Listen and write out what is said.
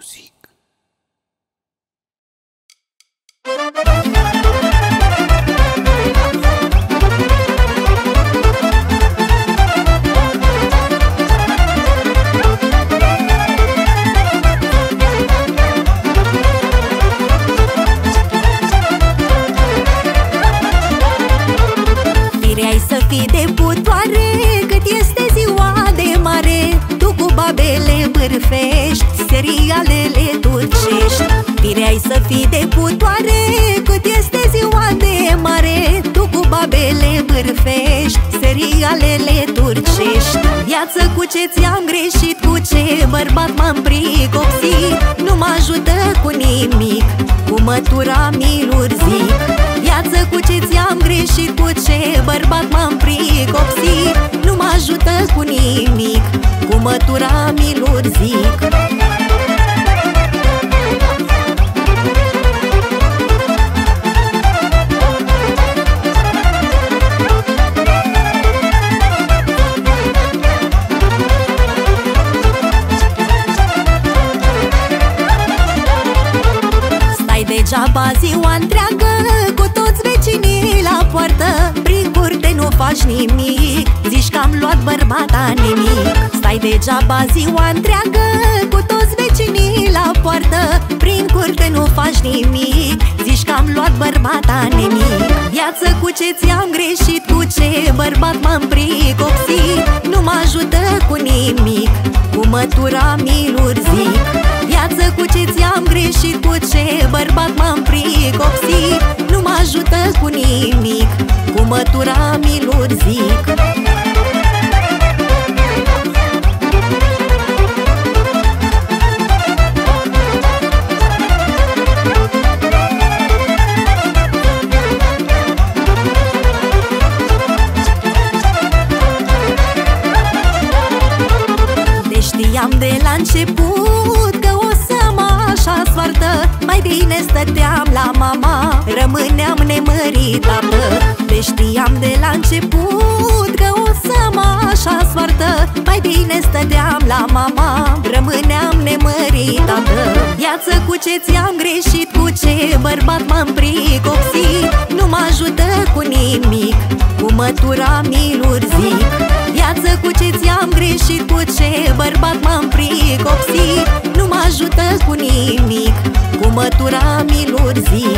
Music. Fireai să fii de putoare, cât este ziua de mare. Tu cu babele bârfești, serialele turcești. Fireai să fii de putoare, cât este ziua de mare. Tu cu babele bârfești, serialele turcești. Viață, cu ce ți-am greșit, cu ce bărbat m-am pricopsit. Nu mă ajută cu nimic, cu mătura mi-l zic. Viață, cu ce ți-am greșit, cu ce bărbat m-am pricopsit. Nu mă ajută cu nimic, cu mătura mi-l zic. Stai degeaba ziua întreagă cu toți vecinii la poartă. Prin curte nu faci nimic, zici că am luat bărbata nimic. Stai degeaba ziua întreagă cu toți vecinii la poartă. Prin curte nu faci nimic, zici că am luat bărbata nimic. Viață, cu ce ți-am greșit, cu ce bărbat m-am pricopsit. Nu mă ajută cu nimic, cu mătura mi-l zic. Viață, cu ce ți-am greșit, cu ce bărbat m-am pricopsit. Nu mă ajută cu nimic, cu mătura mi-l zic. Știam de la început că o să mă așa soartă. Mai bine stăteam la mama, rămâneam nemăritată. Deci știam de la început că o să mă așa soartă. Mai bine stăteam la mama, rămâneam nemăritată. Viață, cu ce ți-am greșit, cu ce bărbat m-am pricopsit. Nu mă ajută cu nimic, cu mătura mi-l zic. Viață, cu ce ți-am greșit, cu ce bărbat m-am pricopsit. Nu mă ajută cu nimic, cu mătura mi-l zic.